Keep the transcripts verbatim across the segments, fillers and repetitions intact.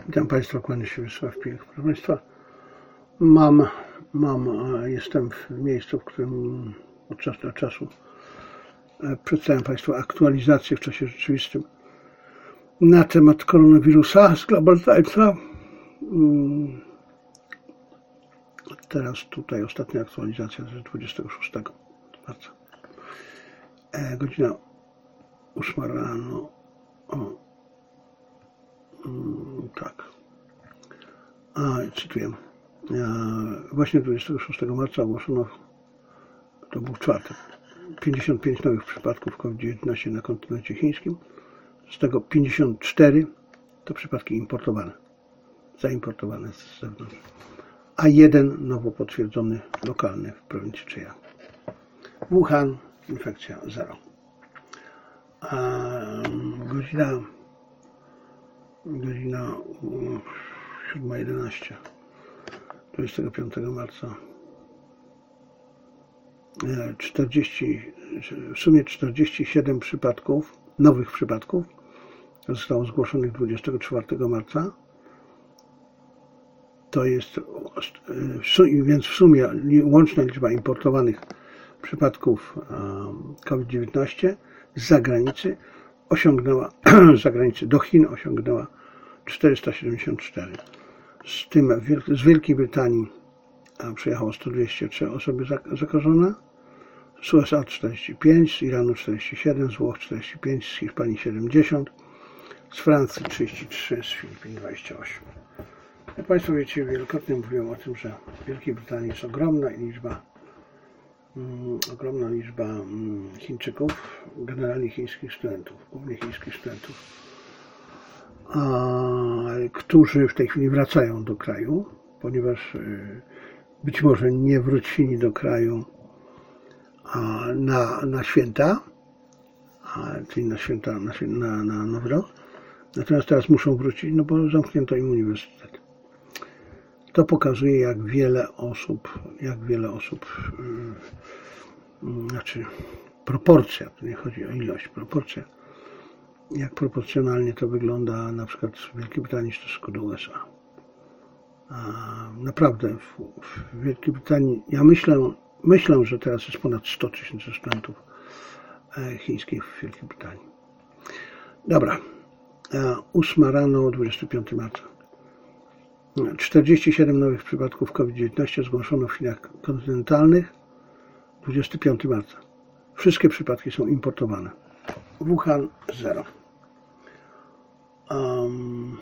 Witam Państwa, kłaniam się Wiesław Pilch. Proszę Państwa, mam, mam, jestem w miejscu, w którym od czasu do czasu przedstawiam Państwu aktualizację w czasie rzeczywistym na temat koronawirusa z Global Timesa. Teraz tutaj ostatnia aktualizacja z dwudziestego szóstego marca. Godzina ósma rano. O. Tak. A, cytuję. Właśnie dwudziestego szóstego marca ogłoszono, to był czwartek, pięćdziesiąt pięć nowych przypadków COVID dziewiętnaście na kontynencie chińskim. Z tego pięćdziesiąt cztery to przypadki importowane, zaimportowane z zewnątrz. A jeden nowo potwierdzony lokalny w prowincji Zhejiang. Wuhan, infekcja zero. A godzina Godzina siódma jedenaście dwudziestego piątego marca. czterdzieści, w sumie czterdzieści siedem przypadków, nowych przypadków zostało zgłoszonych dwudziestego czwartego marca. To jest, więc w sumie łączna liczba importowanych przypadków COVID dziewiętnaście z zagranicy osiągnęła, z zagranicy do Chin osiągnęła czterysta siedemdziesiąt cztery. Z tym z Wielkiej Brytanii przyjechało sto dwadzieścia trzy osoby zakażone, z U S A czterdzieści pięć, z Iranu czterdzieści siedem, z Włoch czterdzieści pięć, z Hiszpanii siedemdziesiąt, z Francji trzydzieści trzy, z Filipin dwadzieścia osiem. Jak Państwo wiecie, wielokrotnie mówiłem o tym, że w Wielkiej Brytanii jest ogromna liczba Mm, ogromna liczba mm, Chińczyków, generalnie chińskich studentów, głównie chińskich studentów, a, którzy w tej chwili wracają do kraju, ponieważ y, być może nie wrócili do kraju a, na, na święta, a, czyli na święta, na, na, na Nowy Rok, natomiast teraz muszą wrócić, no bo zamknięto im uniwersytet. To pokazuje, jak wiele osób, jak wiele osób, yy, znaczy proporcja, to nie chodzi o ilość, proporcja, jak proporcjonalnie to wygląda na przykład w Wielkiej Brytanii w stosunku do U S A. A naprawdę w, w Wielkiej Brytanii, ja myślę, myślę, że teraz jest ponad sto tysięcy studentów chińskich w Wielkiej Brytanii. Dobra, ósma rano, dwudziestego piątego marca. czterdzieści siedem nowych przypadków COVID dziewiętnaście zgłoszono w Chinach kontynentalnych dwudziestego piątego marca. Wszystkie przypadki są importowane. Wuhan zero. Um,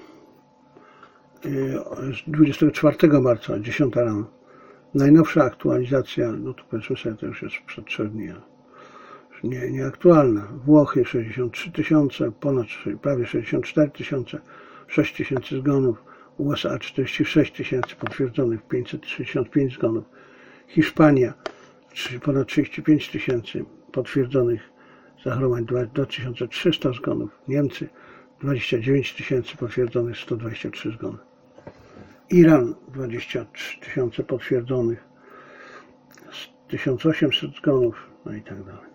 dwudziestego czwartego marca, dziesiąta rano. Najnowsza aktualizacja, no to powiedzmy sobie, to już jest sprzed trzech dni, nie, nieaktualna. Włochy sześćdziesiąt trzy tysiące, ponad prawie sześćdziesiąt cztery tysiące, sześć tysięcy zgonów. U S A czterdzieści sześć tysięcy potwierdzonych, pięćset sześćdziesiąt pięć zgonów. Hiszpania ponad trzydzieści pięć tysięcy potwierdzonych zachorowań, dwa tysiące trzysta zgonów. Niemcy dwadzieścia dziewięć tysięcy potwierdzonych, sto dwadzieścia trzy zgony. Iran dwadzieścia trzy tysiące potwierdzonych, tysiąc osiemset zgonów, no i tak dalej.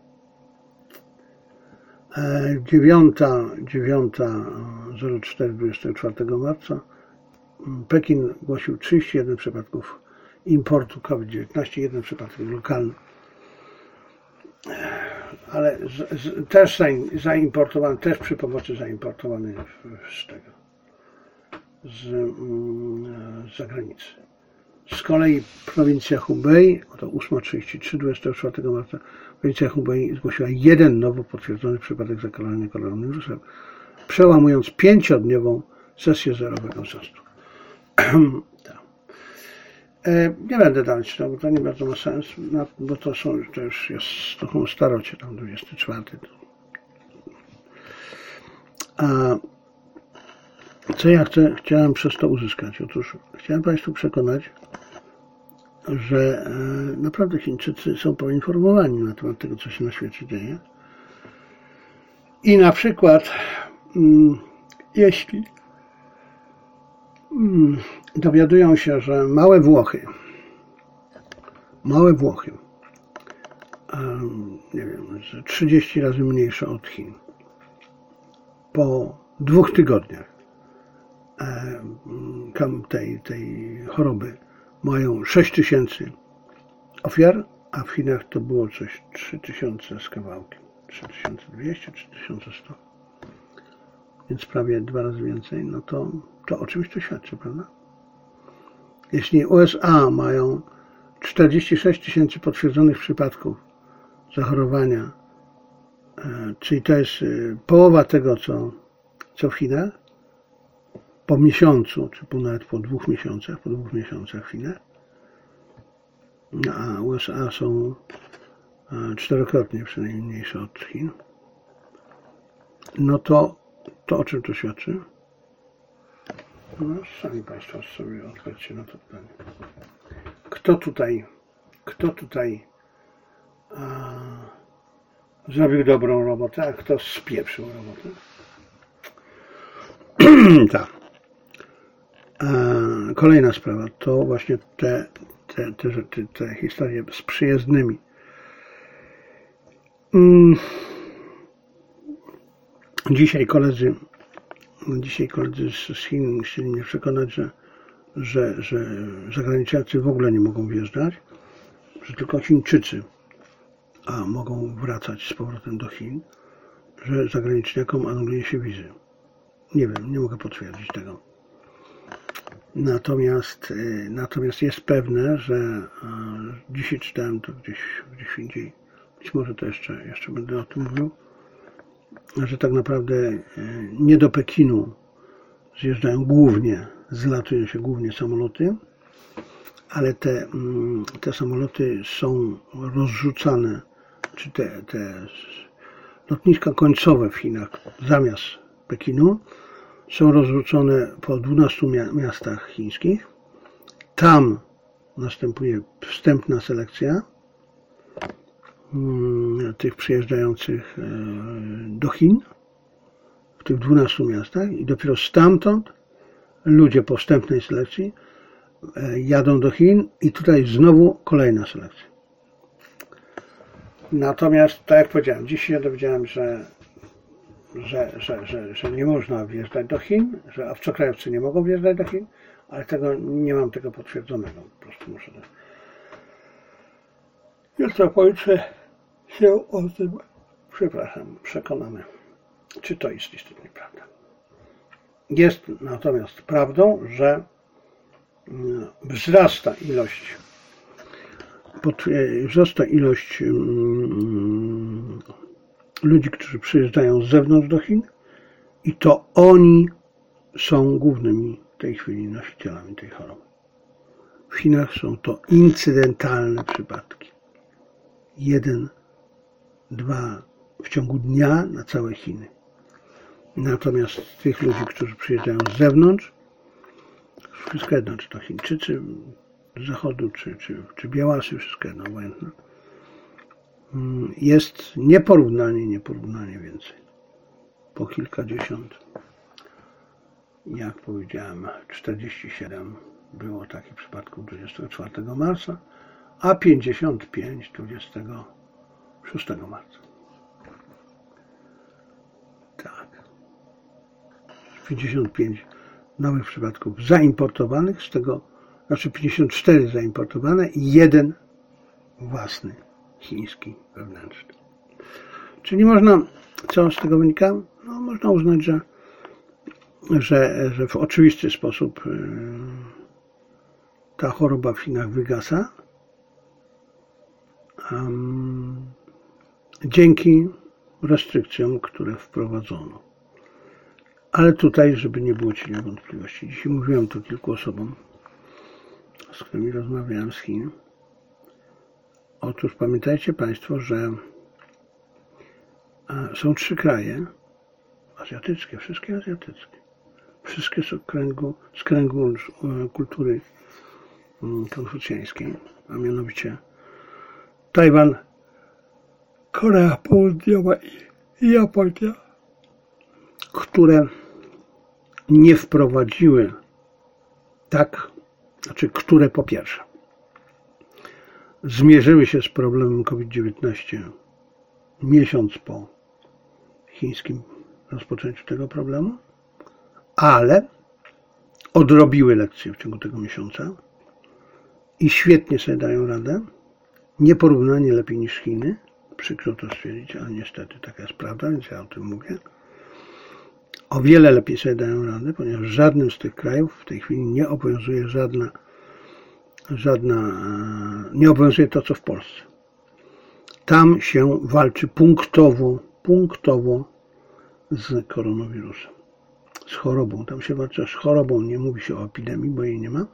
dziewiąta zero cztery dwudziestego czwartego marca. Pekin głosił trzydzieści jeden przypadków importu COVID dziewiętnaście, jeden przypadek lokalny. Ale z, z, też zaimportowany, też przy pomocy zaimportowany z tego, z, z zagranicy. Z kolei prowincja Hubei, to ósma trzydzieści trzy dwudziestego czwartego marca, prowincja Hubei zgłosiła jeden nowo potwierdzony przypadek zakażenia koronawirusem, przełamując pięciodniową sesję zerowego wzrostu. Nie będę dalej czytał, bo to nie bardzo ma sens, bo to, są, to już jest trochę starocie, tam dwudziesty czwarty. A co ja chcę, chciałem przez to uzyskać? Otóż chciałem Państwu przekonać, że naprawdę Chińczycy są poinformowani na temat tego, co się na świecie dzieje. I na przykład, jeśli dowiadują się, że małe Włochy, małe Włochy, nie wiem, trzydzieści razy mniejsze od Chin, po dwóch tygodniach tej, tej choroby mają sześć tysięcy ofiar, a w Chinach to było coś trzy tysiące z kawałkiem. trzy tysiące dwieście, trzy tysiące sto. Więc prawie dwa razy więcej. No to, to o czymś to świadczy, prawda? Jeśli U S A mają czterdzieści sześć tysięcy potwierdzonych przypadków zachorowania, czyli to jest połowa tego, co, co w Chinach, po miesiącu, czy po, nawet po dwóch miesiącach, po dwóch miesiącach w Chinach, a U S A są czterokrotnie przynajmniej mniejsze od Chin, no to, to o czym to świadczy? No sami Państwo sobie odpowiedzcie na to pytanie. Kto tutaj, kto tutaj a, zrobił dobrą robotę, a kto spieprzył robotę? Tak. A, kolejna sprawa to właśnie te, te, te, te, te historie z przyjezdnymi. Hmm. Dzisiaj koledzy, dzisiaj koledzy z Chin chcieli mnie przekonać, że, że, że zagraniczniacy w ogóle nie mogą wjeżdżać, że tylko Chińczycy a mogą wracać z powrotem do Chin, że zagraniczniakom anuluje się wizy. Nie wiem, nie mogę potwierdzić tego. Natomiast, natomiast jest pewne, że dzisiaj czytałem to gdzieś, gdzieś indziej, być może to jeszcze, jeszcze będę o tym mówił, że tak naprawdę nie do Pekinu zjeżdżają głównie, zlatują się głównie samoloty, ale te, te samoloty są rozrzucane, czy te, te lotniska końcowe w Chinach zamiast Pekinu są rozrzucone po dwunastu miastach chińskich. Tam następuje wstępna selekcja tych przyjeżdżających do Chin w tych dwunastu miastach i dopiero stamtąd ludzie po wstępnej selekcji jadą do Chin i tutaj znowu kolejna selekcja. Natomiast, tak jak powiedziałem, dziś się dowiedziałem, że, że, że, że, że nie można wjeżdżać do Chin, że obcokrajowcy nie mogą wjeżdżać do Chin, ale tego nie mam tego potwierdzonego. Po prostu muszę to... Jutro pojutrze się o tym, przepraszam, przekonamy, czy to jest istotnie prawda. Jest natomiast prawdą, że wzrasta ilość wzrasta ilość ludzi, którzy przyjeżdżają z zewnątrz do Chin i to oni są głównymi w tej chwili nosicielami tej choroby. W Chinach są to incydentalne przypadki. Jeden, dwa w ciągu dnia na całe Chiny. Natomiast tych ludzi, którzy przyjeżdżają z zewnątrz, wszystko jedno, czy to Chińczycy z zachodu, czy, czy, czy Białasy, wszystko jedno, obojętne, jest nieporównanie, nieporównanie więcej. Po kilkadziesiąt, jak powiedziałem, czterdzieści siedem było takich przypadków dwudziestego czwartego marca, a pięćdziesiąt pięć dwudziestego szóstego marca. Tak. pięćdziesiąt pięć nowych przypadków zaimportowanych, z tego, znaczy pięćdziesiąt cztery zaimportowane i jeden własny, chiński, wewnętrzny. Czyli można, co z tego wynika? No, można uznać, że, że, że w oczywisty sposób ta choroba w Chinach wygasa. Um, dzięki restrykcjom, które wprowadzono. Ale tutaj, żeby nie było cienia wątpliwości, dzisiaj mówiłem to kilku osobom, z którymi rozmawiałem z Chin. Otóż pamiętajcie Państwo, że są trzy kraje azjatyckie, wszystkie azjatyckie, wszystkie z kręgu, z kręgu kultury konfucjańskiej, a mianowicie Tajwan, Korea Południowa i Japonia, które nie wprowadziły tak, znaczy, które po pierwsze zmierzyły się z problemem COVID dziewiętnaście miesiąc po chińskim rozpoczęciu tego problemu, ale odrobiły lekcje w ciągu tego miesiąca i świetnie sobie dają radę. Nieporównanie lepiej niż Chiny. Przykro to stwierdzić, ale niestety taka jest prawda, więc ja o tym mówię. O wiele lepiej sobie dają radę, ponieważ w żadnym z tych krajów w tej chwili nie obowiązuje żadna, żadna, nie obowiązuje to, co w Polsce. Tam się walczy punktowo, punktowo z koronawirusem, z chorobą. Tam się walczy z chorobą, nie mówi się o epidemii, bo jej nie ma.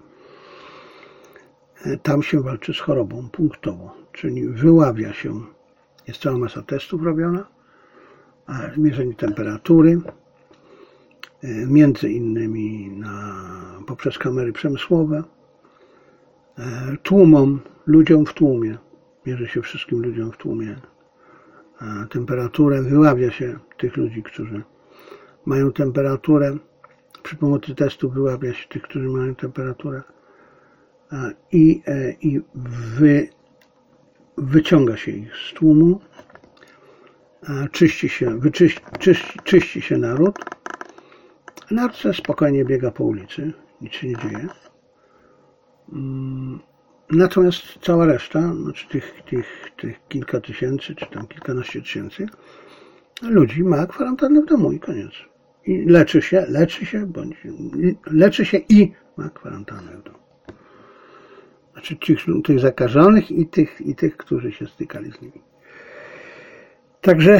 Tam się walczy z chorobą punktowo, czyli wyławia się, jest cała masa testów robiona, mierzenie temperatury, między innymi na, poprzez kamery przemysłowe, tłumom, ludziom w tłumie, mierzy się wszystkim ludziom w tłumie temperaturę, wyławia się tych ludzi, którzy mają temperaturę, przy pomocy testu wyławia się tych, którzy mają temperaturę i, i wy, wyciąga się ich z tłumu, czyści się, wyczyści, czyści, czyści się naród. Naród spokojnie biega po ulicy, nic się nie dzieje. Natomiast cała reszta, znaczy tych, tych, tych kilka tysięcy, czy tam kilkanaście tysięcy ludzi ma kwarantannę w domu i koniec. I leczy się, leczy się, bądź leczy się i ma kwarantannę w domu. Znaczy tych, tych zakażonych i tych, i tych, którzy się stykali z nimi. Także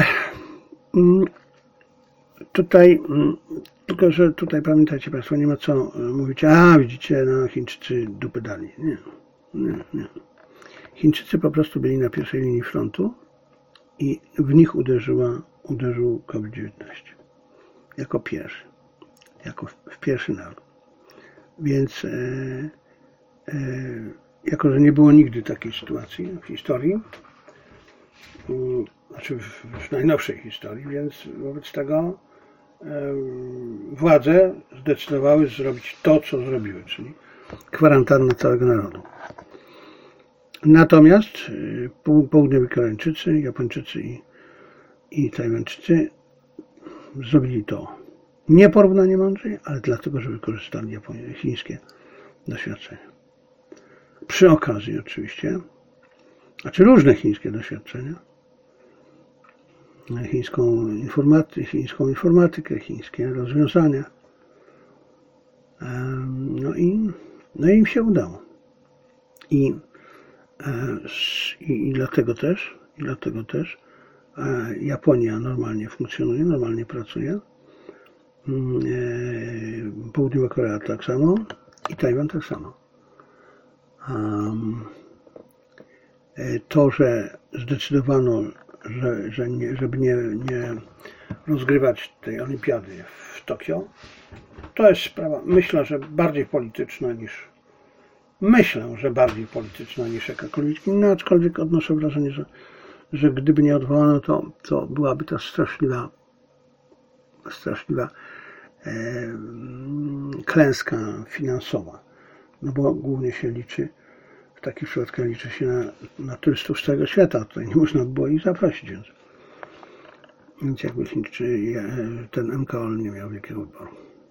tutaj, tylko że tutaj pamiętajcie Państwo, nie ma co mówić, a widzicie, no Chińczycy dupy dali. Nie, nie, nie. Chińczycy po prostu byli na pierwszej linii frontu i w nich uderzyła, uderzył COVID dziewiętnaście. Jako pierwszy. Jako w, w pierwszy naród. Więc e, e, jako, że nie było nigdy takiej sytuacji w historii, znaczy w, w najnowszej historii, więc wobec tego e, władze zdecydowały zrobić to, co zrobiły, czyli kwarantannę całego narodu. Natomiast południowi Koreańczycy, Japończycy i, i Tajwańczycy zrobili to nieporównanie mądrzej, ale dlatego, że wykorzystali Japonie, chińskie doświadczenia. Przy okazji oczywiście, znaczy różne chińskie doświadczenia, chińską, informaty, chińską informatykę, chińskie rozwiązania. No i, no i im się udało. I, i, i dlatego też, i dlatego też Japonia normalnie funkcjonuje, normalnie pracuje. Południowa Korea tak samo i Tajwan tak samo. To, że zdecydowano, że, że nie, żeby nie, nie rozgrywać tej olimpiady w Tokio, to jest sprawa, myślę, że bardziej polityczna niż myślę, że bardziej polityczna niż jakakolwiek inna, aczkolwiek odnoszę wrażenie, że, że gdyby nie odwołano, to, to byłaby ta straszliwa straszliwa e, klęska finansowa. No bo głównie się liczy, w takich przypadkach liczy się na, na turystów z całego świata. Tutaj nie można było ich zaprosić, więc, więc jakby Chińczycy, ten M K O L nie miał wielkiego wyboru.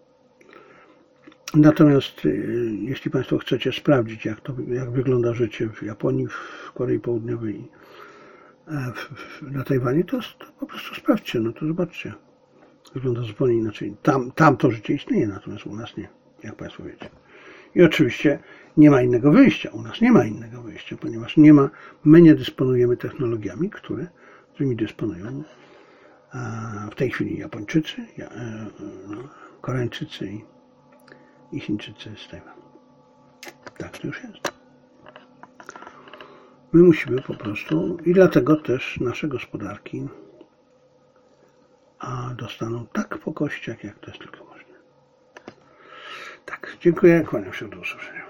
Natomiast jeśli Państwo chcecie sprawdzić, jak, to, jak wygląda życie w Japonii, w Korei Południowej i na Tajwanie, to, to po prostu sprawdźcie, no to zobaczcie. Wygląda zupełnie inaczej. Tam, tam to życie istnieje, natomiast u nas nie, jak Państwo wiecie. I oczywiście nie ma innego wyjścia. U nas nie ma innego wyjścia, ponieważ nie ma, my nie dysponujemy technologiami, które, którymi dysponują w tej chwili Japończycy, Koreańczycy i, i Chińczycy z Tajwanu. Tak to już jest. My musimy po prostu i dlatego też nasze gospodarki a dostaną tak po kościach, jak to jest tylko możliwe. Tak, dziękuję, kłaniam się, do usłyszenia.